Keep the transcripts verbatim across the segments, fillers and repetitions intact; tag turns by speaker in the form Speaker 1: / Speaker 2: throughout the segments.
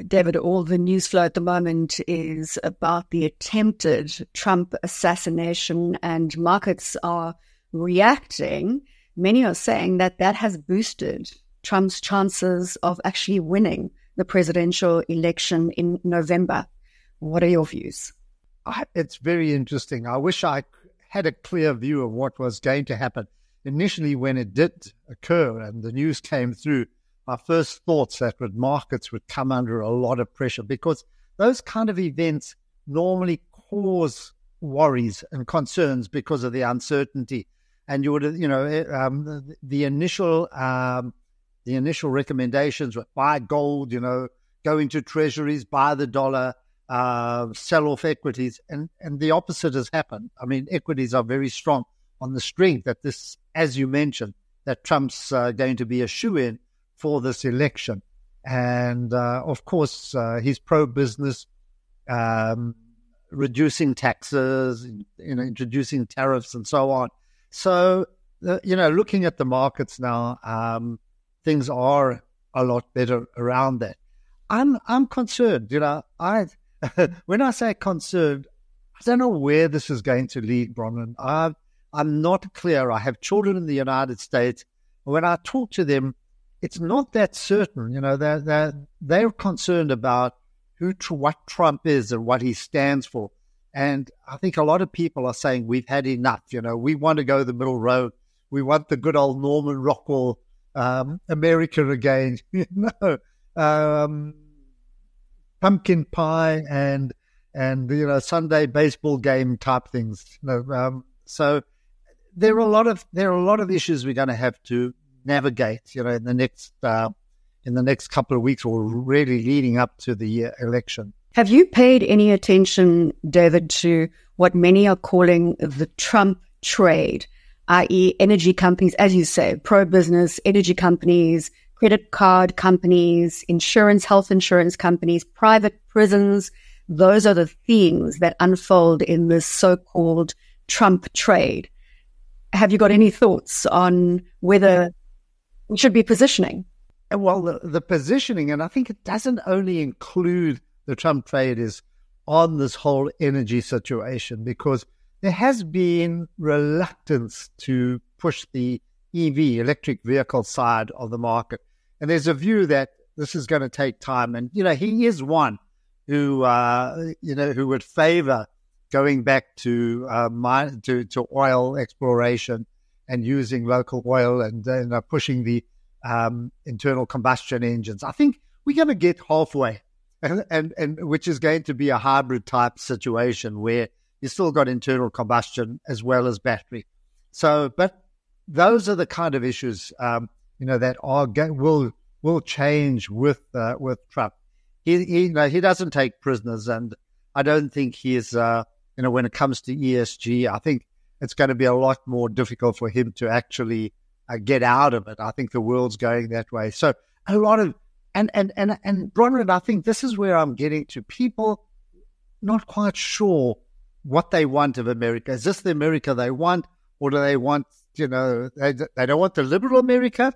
Speaker 1: David, all the news flow at the moment is about the attempted Trump assassination, and markets are reacting. Many are saying that that has boosted Trump's chances of actually winning the presidential election in November. What are your views?
Speaker 2: I, it's very interesting. I wish I had a clear view of what was going to happen. Initially, when it did occur and the news came through, my first thoughts that would markets would come under a lot of pressure, because those kind of events normally cause worries and concerns because of the uncertainty. And you would, you know, um, the, the initial, um, the initial recommendations were buy gold, you know, go into treasuries, buy the dollar, uh, sell off equities, and and the opposite has happened. I mean, equities are very strong on the strength that this, as you mentioned, that Trump's uh, going to be a shoo-in for this election. And, uh, of course, uh, he's pro-business, um, reducing taxes, you know, introducing tariffs and so on. So, uh, you know, looking at the markets now, um, things are a lot better around that. I'm I'm concerned, you know. I when I say concerned, I don't know where this is going to lead, Bronwyn. I'm, I'm not clear. I have children in the United States. When I talk to them, it's not that certain. You know, they're, they're, they're concerned about who, what Trump is and what he stands for. And I think a lot of people are saying we've had enough. You know, we want to go the middle road. We want the good old Norman Rockwell um, America again. You know, um, pumpkin pie and and you know Sunday baseball game type things. You know, um, so there are a lot of there are a lot of issues we're going to have to navigate, you know, in the next uh, in the next couple of weeks, or really leading up to the uh, election.
Speaker 1: Have you paid any attention, David, to what many are calling the Trump trade, that is, energy companies, as you say, pro-business energy companies, credit card companies, insurance, health insurance companies, private prisons? Those are the themes that unfold in this so-called Trump trade. Have you got any thoughts on whether we should be positioning?
Speaker 2: Well, the, the positioning, and I think it doesn't only include the Trump trade, is on this whole energy situation, because there has been reluctance to push the E V, electric vehicle side of the market. And there's a view that this is going to take time. And, you know, he is one who, uh, you know, who would favor going back to, uh, mine, to, to oil exploration and using local oil and uh, pushing the um, internal combustion engines. I think we're going to get halfway, and, and, and which is going to be a hybrid type situation where you still got internal combustion as well as battery. So, but those are the kind of issues, um, you know, that are will will change with uh, with Trump. He, he, you know, he doesn't take prisoners, and I don't think he is. Uh, you know, when it comes to E S G, I think it's going to be a lot more difficult for him to actually uh, get out of it. I think the world's going that way. So a lot of and and and and Bronwyn, I think this is where I'm getting to. People not quite sure what they want of America. Is this the America they want, or do they want, you know, they they don't want the liberal America?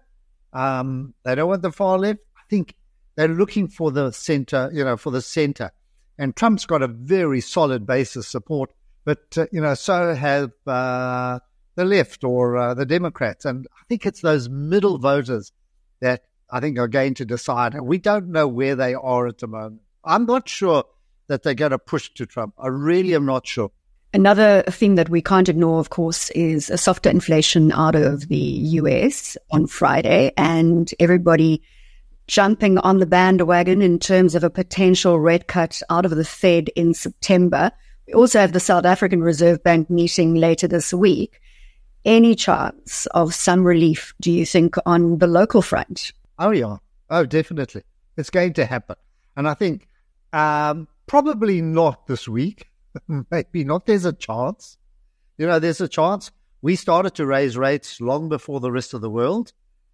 Speaker 2: Um, they don't want the far left. I think they're looking for the center, you know, for the center. And Trump's got a very solid base of support, but, uh, you know, so have uh, the left or uh, the Democrats. And I think it's those middle voters that I think are going to decide. And we don't know where they are at the moment. I'm not sure that they're going to push to Trump. I really am not sure.
Speaker 1: Another thing that we can't ignore, of course, is a softer inflation out of the U S on Friday, and everybody jumping on the bandwagon in terms of a potential rate cut out of the Fed in September. We also have the South African Reserve Bank meeting later this week. Any chance of some relief, do you think, on the local front?
Speaker 2: Oh, yeah. Oh, definitely. It's going to happen. And I think um, probably not this week. Maybe not. There's a chance. You know, there's a chance. We started to raise rates long before the rest of the world.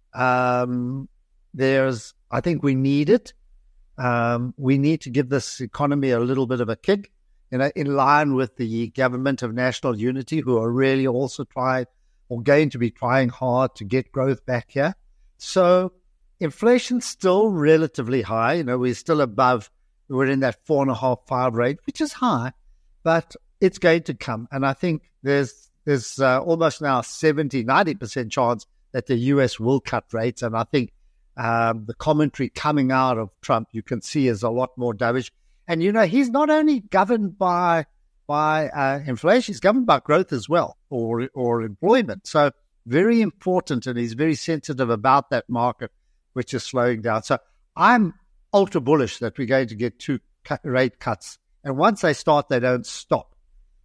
Speaker 2: Um, there's, I think we need it. Um, we need to give this economy a little bit of a kick, you know, in line with the Government of National Unity, who are really also trying or going to be trying hard to get growth back here. So inflation's still relatively high. You know, we're still above, we're in that four and a half, five rate, which is high, but it's going to come. And I think there's there's uh, almost now seventy, ninety percent chance that the U S will cut rates. And I think um, the commentary coming out of Trump, you can see, is a lot more dovish. And, you know, he's not only governed by by uh, inflation, he's governed by growth as well, or or employment. So very important, and he's very sensitive about that market, which is slowing down. So I'm ultra bullish that we're going to get two cut rate cuts. And once they start, they don't stop.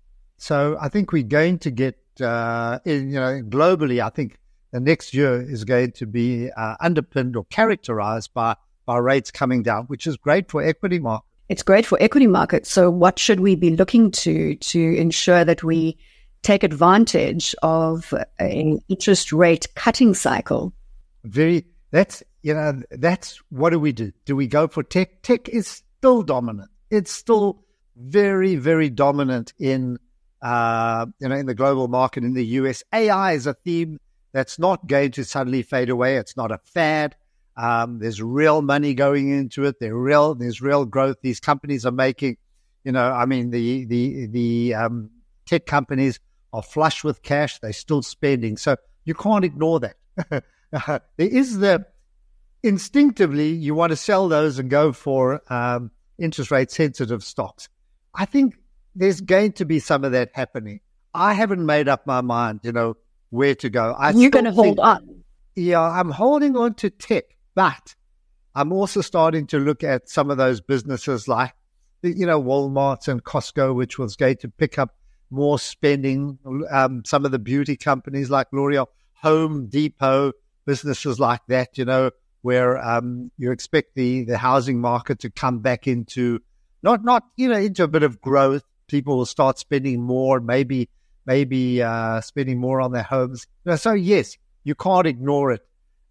Speaker 2: So I think we're going to get, uh, in, you know, globally, I think the next year is going to be uh, underpinned or characterized by, by rates coming down, which is great for equity markets.
Speaker 1: It's great for equity markets. So what should we be looking to to ensure that we take advantage of an interest rate cutting cycle?
Speaker 2: Very, that's, you know, that's, what do we do? Do we go for tech? Tech is still dominant. It's still very, very dominant in, uh, you know, in the global market, in the U S. A I is a theme that's not going to suddenly fade away. It's not a fad. Um, there's real money going into it. There's real, there's real growth. These companies are making, you know, I mean, the, the, the, um, tech companies are flush with cash. They're still spending. So you can't ignore that. There is the, instinctively, you want to sell those and go for, um, interest rate sensitive stocks. I think there's going to be some of that happening. I haven't made up my mind, you know, where to go. I
Speaker 1: You're going to hold on.
Speaker 2: Yeah, I'm holding on to tech. But I'm also starting to look at some of those businesses like, you know, Walmart and Costco, which was going to pick up more spending. Um, some of the beauty companies like L'Oreal, Home Depot, businesses like that, you know, where um, you expect the, the housing market to come back into, not, not you know, into a bit of growth. People will start spending more, maybe, maybe uh, spending more on their homes. You know, so, yes, you can't ignore it.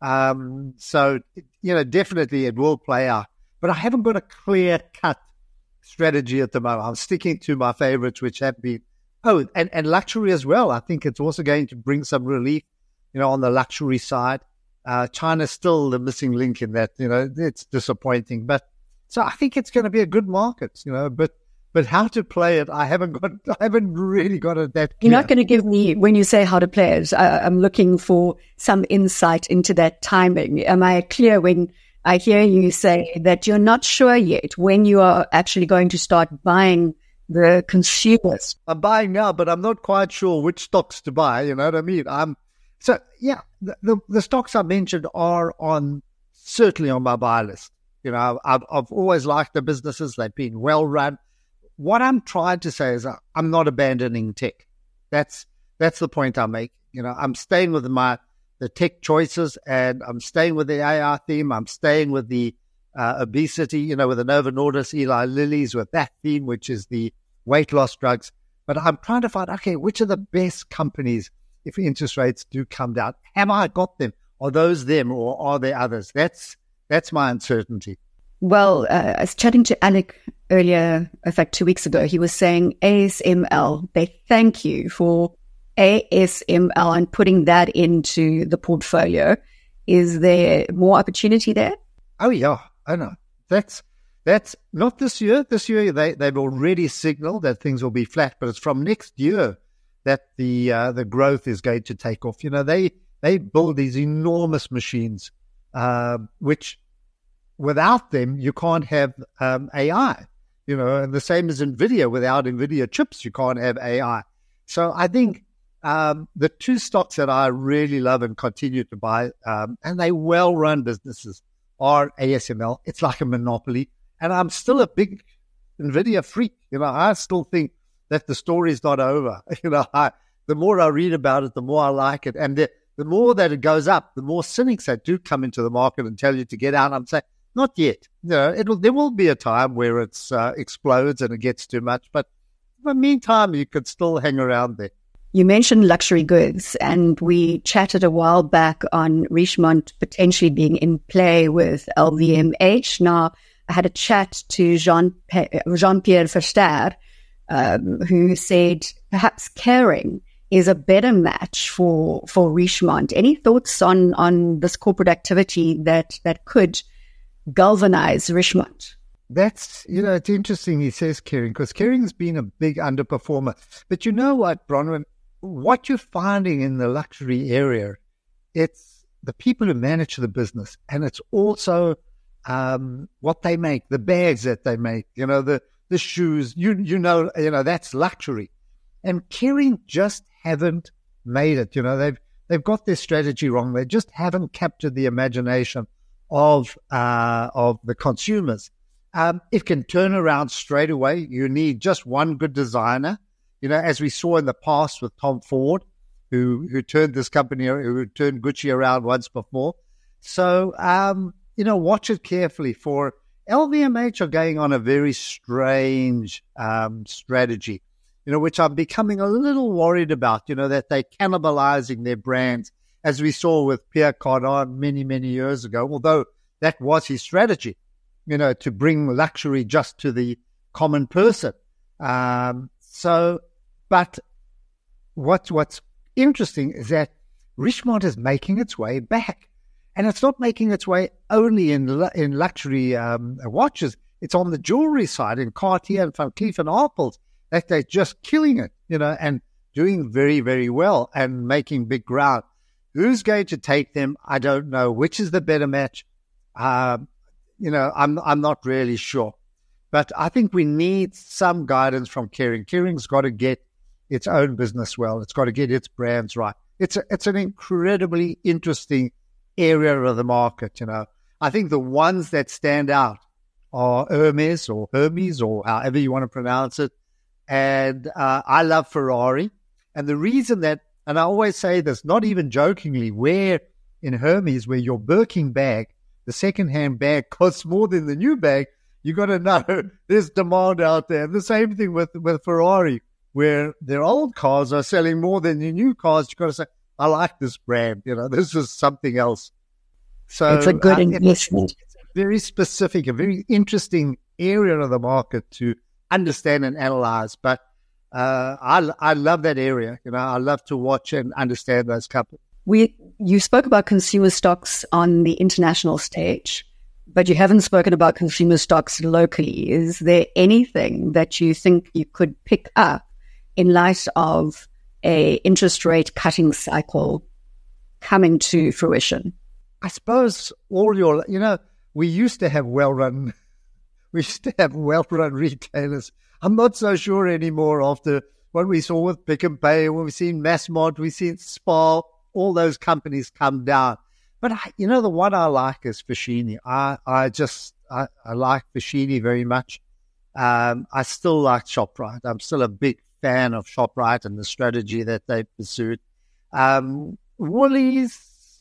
Speaker 2: Um, so, you know, definitely it will play out, but I haven't got a clear cut strategy at the moment. I'm sticking to my favorites, which have been, oh, and, and luxury as well. I think it's also going to bring some relief, you know, on the luxury side. Uh, China's still the missing link in that, you know, it's disappointing, but so I think it's going to be a good market, you know, but, but how to play it, I haven't got, I haven't really got it that clear.
Speaker 1: You're not going to give me, when you say how to play it, I, I'm looking for some insight into that timing. Am I clear when I hear you say that you're not sure yet when you are actually going to start buying the consumers?
Speaker 2: I'm buying now, but I'm not quite sure which stocks to buy, you know what I mean? I'm, so yeah, the, the, the stocks I mentioned are on, certainly on my buy list. You know, I've, I've always liked the businesses. They've been well run. What I'm trying to say is I'm not abandoning tech. That's that's the point I make. You know, I'm staying with my the tech choices, and I'm staying with the A I theme. I'm staying with the uh, obesity, you know, with the Novo Nordisk, Eli Lilly's, with that theme, which is the weight loss drugs. But I'm trying to find, okay, which are the best companies if interest rates do come down? Have I got them? Are those them, or are there others? That's that's my uncertainty.
Speaker 1: Well, uh, I was chatting to Alec earlier, in fact, two weeks ago. He was saying A S M L, they thank you for A S M L and putting that into the portfolio. Is there more opportunity there?
Speaker 2: Oh, yeah. I know. That's that's not this year. This year, they, they've already signaled that things will be flat, but it's from next year that the uh, the growth is going to take off. You know, they, they build these enormous machines, uh, which... without them, you can't have um, A I, you know, and the same as NVIDIA. Without NVIDIA chips, you can't have A I. So I think um, the two stocks that I really love and continue to buy, um, and they well-run businesses, are A S M L. It's like a monopoly. And I'm still a big NVIDIA freak. You know, I still think that the story's not over. You know, I, the more I read about it, the more I like it. And the, the more that it goes up, the more cynics that do come into the market and tell you to get out. I'm saying, not yet. You know, it'll, there will be a time where it uh, explodes and it gets too much. But in the meantime, you could still hang around there.
Speaker 1: You mentioned luxury goods, and we chatted a while back on Richemont potentially being in play with L V M H. Now, I had a chat to Jean, Jean-Pierre Verster, um, who said perhaps Kering is a better match for for Richemont. Any thoughts on on this corporate activity that that could galvanize Richemont?
Speaker 2: That's, you know, it's interesting he says Kering, because Kering's been a big underperformer. But you know what, Bronwyn, what you're finding in the luxury area, it's the people who manage the business, and it's also um, what they make, the bags that they make, you know, the, the shoes, you you know, you know, that's luxury. And Kering just haven't made it. You know, they've they've got their strategy wrong. They just haven't captured the imagination of uh, of the consumers. Um, it can turn around straight away. You need just one good designer, you know, as we saw in the past with Tom Ford, who who turned this company, who turned Gucci around once before. So, um, you know, watch it carefully. For L V M H are going on a very strange um, strategy, you know, which I'm becoming a little worried about, you know, that they're cannibalizing their brands, as we saw with Pierre Cardin many, many years ago, although that was his strategy, you know, to bring luxury just to the common person. Um, so, but what, what's interesting is that Richemont is making its way back. And it's not making its way only in in luxury um, watches. It's on the jewelry side in Cartier and Van Cleef and Arpels that they're just killing it, you know, and doing very, very well and making big ground. Who's going to take them? I don't know. Which is the better match? Um, you know, I'm I'm not really sure. But I think we need some guidance from Kering. Kering's got to get its own business well. It's got to get its brands right. It's a, it's an incredibly interesting area of the market, you know. I think the ones that stand out are Hermes or Hermes or however you want to pronounce it. And uh, I love Ferrari. And the reason that, and I always say this, not even jokingly, where in Hermes, where your Birkin bag, the second-hand bag costs more than the new bag, you got to know there's demand out there. The same thing with, with Ferrari, where their old cars are selling more than the new cars. You got to say, I like this brand. You know, this is something else. So
Speaker 1: it's a good
Speaker 2: uh,
Speaker 1: investment.
Speaker 2: It's, it's a very specific, a very interesting area of the market to understand and analyze. But uh, I, I love that area. You know, I love to watch and understand those companies.
Speaker 1: We, you spoke about consumer stocks on the international stage, but you haven't spoken about consumer stocks locally. Is there anything that you think you could pick up in light of a interest rate cutting cycle coming to fruition?
Speaker 2: I suppose all your, you know, we used to have well-run, we used to have well-run retailers. I'm not so sure anymore after what we saw with Pick and Pay, when we've seen Massmart, we've seen Spar, all those companies come down. But, I, you know, the one I like is Foschini. I, I just, I, I like Foschini very much. Um, I still like ShopRite. I'm still a big fan of ShopRite and the strategy that they pursued. Um, Woolies,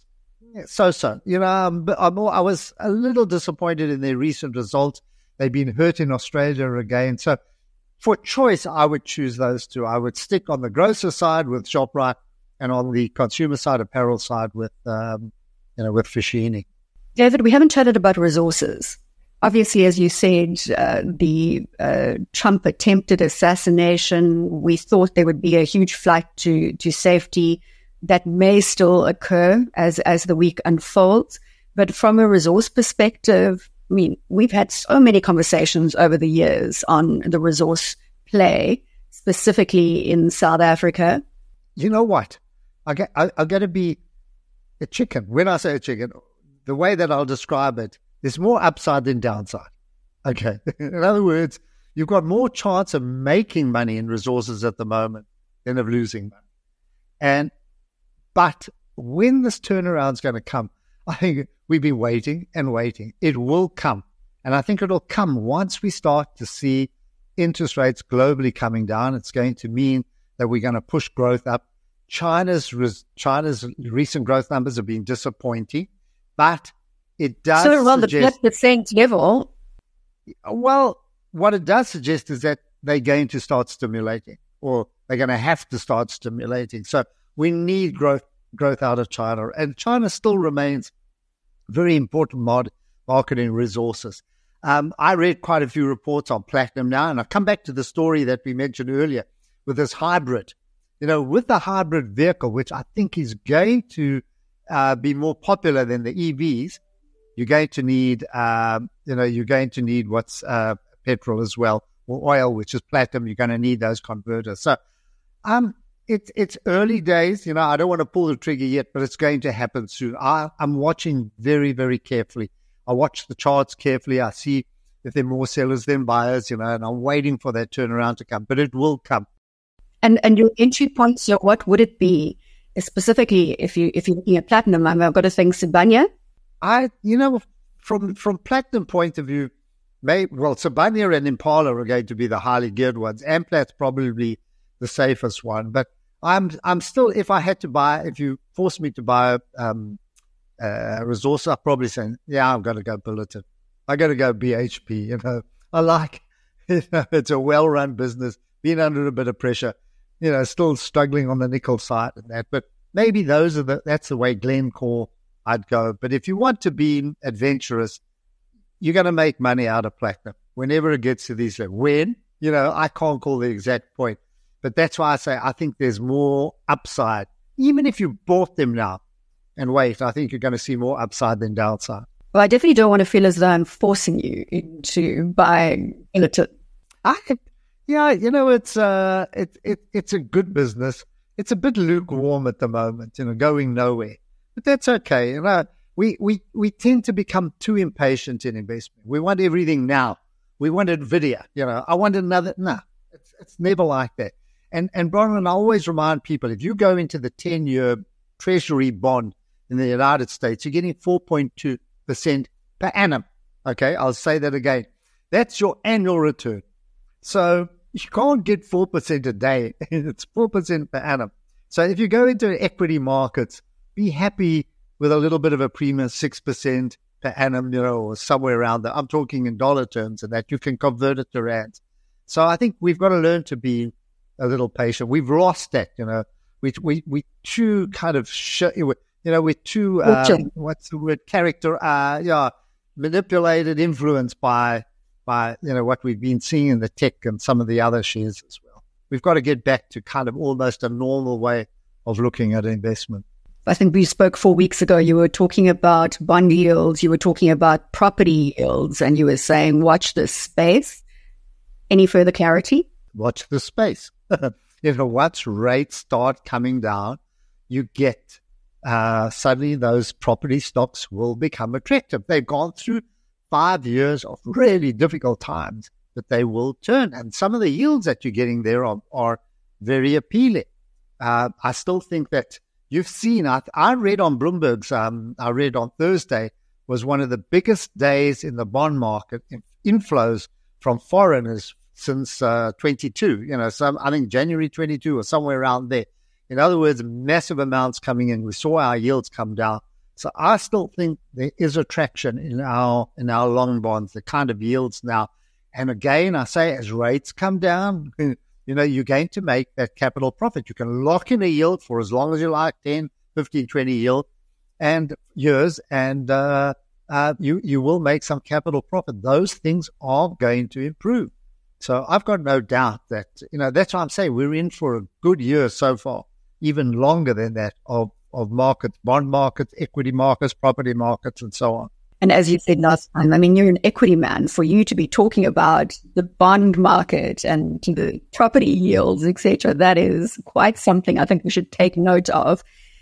Speaker 2: so-so. You know, I'm, I'm, I was a little disappointed in their recent results. They've been hurt in Australia again. So for choice, I would choose those two. I would stick on the grocer side with ShopRite and on the consumer side, apparel side with, um, you know, with Foschini.
Speaker 1: David, we haven't chatted about resources. Obviously, as you said, uh, the uh, Trump attempted assassination, we thought there would be a huge flight to, to safety. That may still occur as, as the week unfolds. But from a resource perspective, I mean, we've had so many conversations over the years on the resource play, specifically in South Africa.
Speaker 2: You know what? I get, I, I'm going to be a chicken. When I say a chicken, the way that I'll describe it, there's more upside than downside. Okay. In other words, you've got more chance of making money in resources at the moment than of losing money. And, but when this turnaround is going to come, I think we've been waiting and waiting. It will come. And I think it'll come once we start to see interest rates globally coming down. It's going to mean that we're going to push growth up. China's China's recent growth numbers have been disappointing, but it does
Speaker 1: so around
Speaker 2: suggest
Speaker 1: the same level.
Speaker 2: Well, what it does suggest is that they're going to start stimulating, or they're going to have to start stimulating. So we need growth growth out of China, and China still remains a very important mod, market in resources. Um, I read quite a few reports on platinum now, and I'll come back to the story that we mentioned earlier with this hybrid you know, with the hybrid vehicle, which I think is going to uh, be more popular than the E Vs, you're going to need, um, you know, you're going to need what's uh, petrol as well, or oil, which is platinum. You're going to need those converters. So, um, it's it's early days. You know, I don't want to pull the trigger yet, but it's going to happen soon. I, I'm watching very, very carefully. I watch the charts carefully. I see if there are more sellers than buyers, you know, and I'm waiting for that turnaround to come, but it will come.
Speaker 1: And and your entry points, so what would it be specifically if you if you're looking at platinum? I've got to think Sibanye.
Speaker 2: I, you know, from from platinum point of view, may well Sibanye and Impala are going to be the highly geared ones. Amplat's probably the safest one, but I'm I'm still, if I had to buy, if you force me to buy um, a resource, I'd probably say, yeah, I'm going to go Billiton. I got to go B H P. You know, I like, you know, it's a well-run business, being under a bit of pressure. You know, still struggling on the nickel side and that, but maybe those are the, that's the way Glencore I'd go. But if you want to be adventurous, you're going to make money out of platinum whenever it gets to these levels. When, you know, I can't call the exact point, but that's why I say I think there's more upside. Even if you bought them now and wait, I think you're going to see more upside than downside.
Speaker 1: Well, I definitely don't want to feel as though I'm forcing you into buying Billiton.
Speaker 2: I Yeah, you know, it's uh, it, it it's a good business. It's a bit lukewarm at the moment, you know, going nowhere. But that's okay. You know, we, we, we tend to become too impatient in investment. We want everything now. We want NVIDIA. You know, I want another. No, it's it's never like that. And and Bronwyn, I always remind people, if you go into the ten-year Treasury bond in the United States, you're getting four point two percent per annum. Okay, I'll say that again. That's your annual return. So you can't get four percent a day. It's four percent per annum. So if you go into equity markets, be happy with a little bit of a premium, six percent per annum, you know, or somewhere around there. I'm talking in dollar terms, and that you can convert it to rands. So I think we've got to learn to be a little patient. We've lost that, you know. We we we too kind of, sh- you know, we're too, um, what's the word, character, uh, yeah, manipulated, influenced by, by, you know, what we've been seeing in the tech and some of the other shares as well. We've got to get back to kind of almost a normal way of looking at investment.
Speaker 1: I think we spoke four weeks ago. You were talking about bond yields. You were talking about property yields, and you were saying, watch this space. Any further clarity?
Speaker 2: Watch the space. You know, once rates start coming down, you get uh, suddenly those property stocks will become attractive. They've gone through five years of really difficult times, but they will turn. And some of the yields that you're getting there are, are very appealing. Uh, I still think that you've seen, I, I read on Bloomberg's, um, I read on Thursday, was one of the biggest days in the bond market in inflows from foreigners since uh, twenty-two, you know, some, I think January twenty-two or somewhere around there. In other words, massive amounts coming in. We saw our yields come down. So I still think there is attraction in our in our long bonds, the kind of yields now. And again, I say as rates come down, you know, you're going to make that capital profit. You can lock in a yield for as long as you like, ten, fifteen, twenty yield and years, and uh, uh, you, you will make some capital profit. Those things are going to improve. So I've got no doubt that, you know, that's why I'm saying we're in for a good year so far, even longer than that, of, of markets, bond markets, equity markets, property markets, and so on.
Speaker 1: And as you said last time, I mean, you're an equity man. For you to be talking about the bond market and the property yields, et cetera, that is quite something I think we should take note of.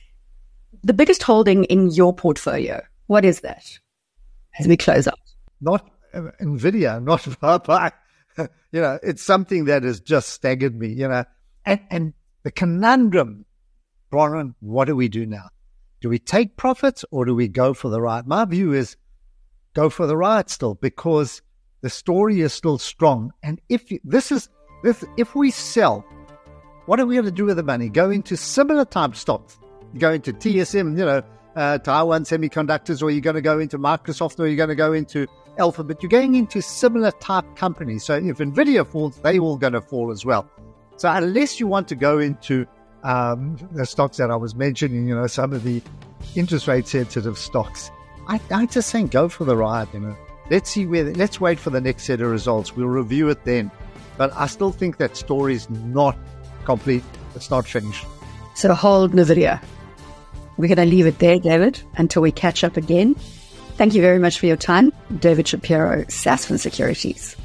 Speaker 1: The biggest holding in your portfolio, what is that as we close out?
Speaker 2: Not uh, NVIDIA, not Bye-bye. You know, it's something that has just staggered me, you know. And, and the conundrum, Bronwyn, what do we do now? Do we take profits or do we go for the ride? My view is go for the ride still, because the story is still strong. And if you, this is this, if we sell, what are we going to do with the money? Go into similar type stocks, go into T S M, you know, uh, Taiwan Semiconductors, or you're going to go into Microsoft, or you're going to go into Alphabet. You're going into similar type companies. So if NVIDIA falls, they all going to fall as well. So unless you want to go into um, the stocks that I was mentioning, you know, some of the interest rate sensitive stocks, I, I just think go for the ride, you know. Let's see where, let's wait for the next set of results. We'll review it then. But I still think that story is not complete. It's not finished.
Speaker 1: So hold NVIDIA. We're going to leave it there, David, until we catch up again. Thank you very much for your time. David Shapiro, Sasfin Securities.